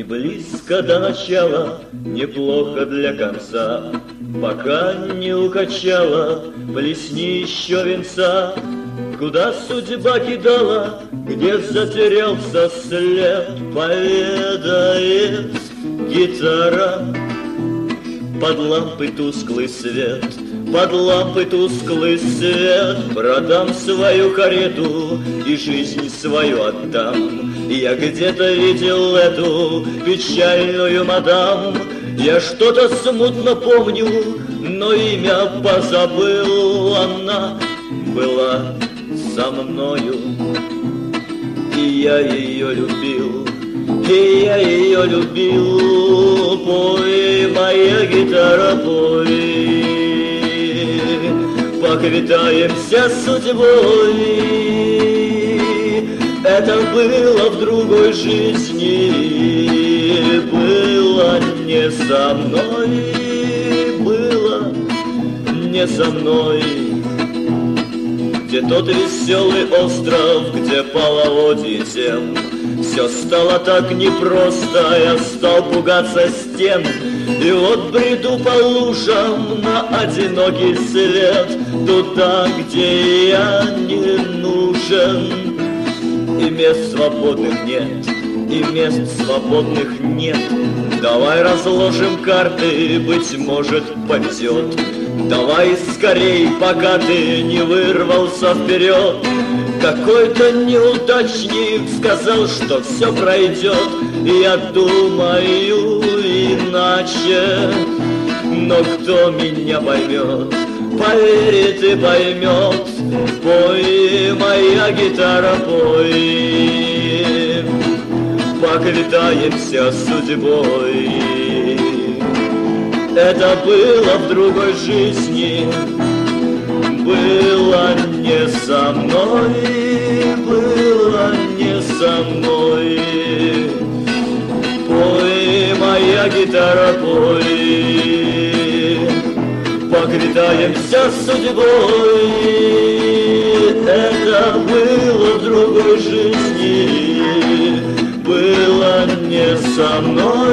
близко до начала, неплохо для конца. Пока не укачала, плесни еще венца. Куда судьба кидала, где затерялся след, поведает гитара. Под лампой тусклый свет, под лампой тусклый свет. Продам свою карету и жизнь свою отдам. Я где-то видел эту печальную мадам. Я что-то смутно помню, но имя позабыл. Она была со мною, и я ее любил, и я ее любил. Пой, моя гитара, пой, поквитаемся с судьбой. Это было в другой жизни, было не со мной, было не со мной. Где тот веселый остров, где половодье тем, все стало так непросто, я стал пугаться стен. И вот бреду по лужам на одинокий свет, туда, где я не нужен. И мест свободных нет, и мест свободных нет. Давай разложим карты, быть может, повезет. Давай скорей, пока ты не вырвался вперед. Какой-то неудачник сказал, что все пройдет. Я думаю иначе, но кто меня поймет, поверит и поймет. Пой, моя гитара, пой, поквитаемся с судьбой. Это было в другой жизни, было не со мной, было не со мной. Пой, моя гитара, пой, поквитаемся с судьбой. Это было в другой жизни, было не со мной.